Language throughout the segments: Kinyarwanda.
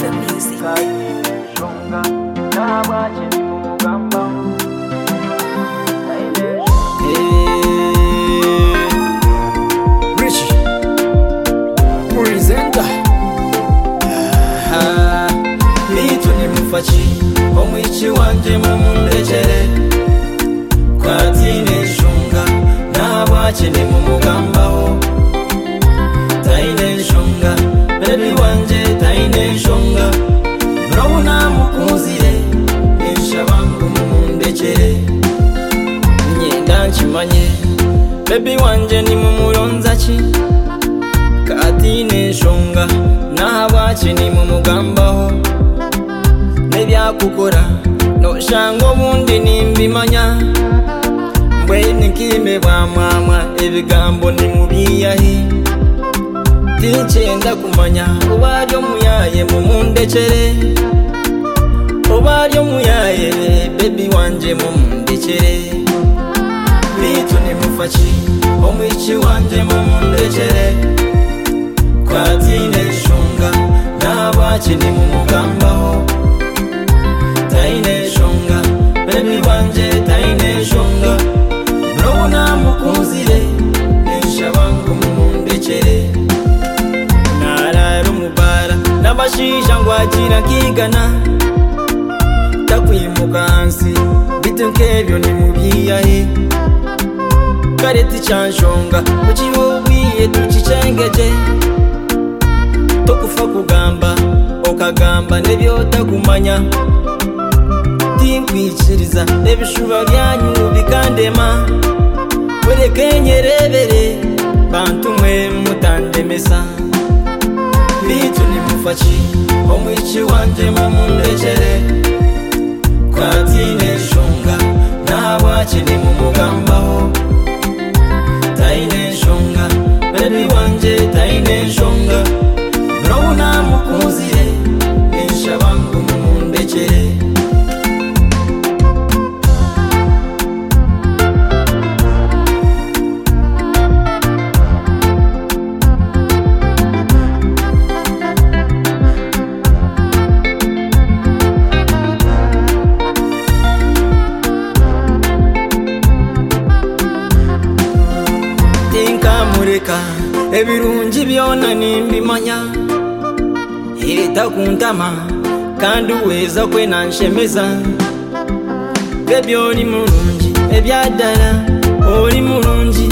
the music. Richie presenter Bitu ni mufachi omwichi wanje mumundekere kwatine shunga nabwache ni mumugambaho taine shunga baby wanje taine shunga murabona mukuzire nishabangu mumundekere nyenda nchimanye baby wanje ni mumuronzachi katine shunga nabwache ni mumugambaho nebyakukora no shango bundi nimbimanya mbwe nikime bwa mama ebigambo ni mubiyahi tinchenda kumanya obaryo muyaye mumundekere obaryo muyaye baby wanje mumundekere bitu ni mufachi omwichi wanje mumundekere kwatine shunga nabwache ni mumugambaho taine shunga baby wanje taine shunga murabona mukuzire nishabangu mumundekere narara umubara n'abashisha ngwagira kigana takwimuka hansi bitu nkebyo ni mubiyahe kareti chanshonga ukibubwiye tukicengeje tokufa kugamba okagamba nebyo takumanya tinkwikiriza ebishuba byanyu bikandema werekenyerebere bantu mwe mutandemesa bitu ni mufachi omwichi wanje mumundekere kwatine shunga nabwache ni mumugambaho taine shunga baby wanje taine shunga murabona mukuzire nishabangu mumundekere tinkamureka ebirungi byona nimbimanya hita kuntama kandi uweza kwenanshemeza baby oli mulungi ebyaddala oli mulungi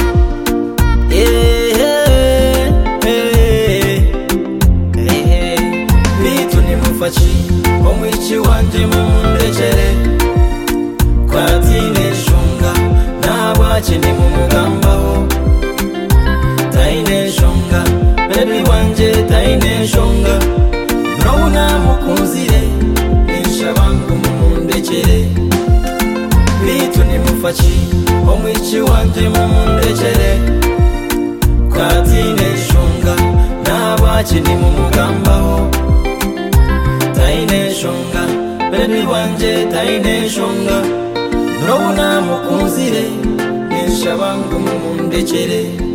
bitu ni mufachi omwichi wanje mumundekere kwatine shunga nabwache ni mumugambaho taine shunga baby wanje taine shunga murabona mukuzire nishabangu mumundekere bitu ni mufachi omwichi wanje mumundekere kwatine shunga nabwache ni mumugambaho taine shunga baby wanje taine shunga murabona mukuzire nishabangu mumundekere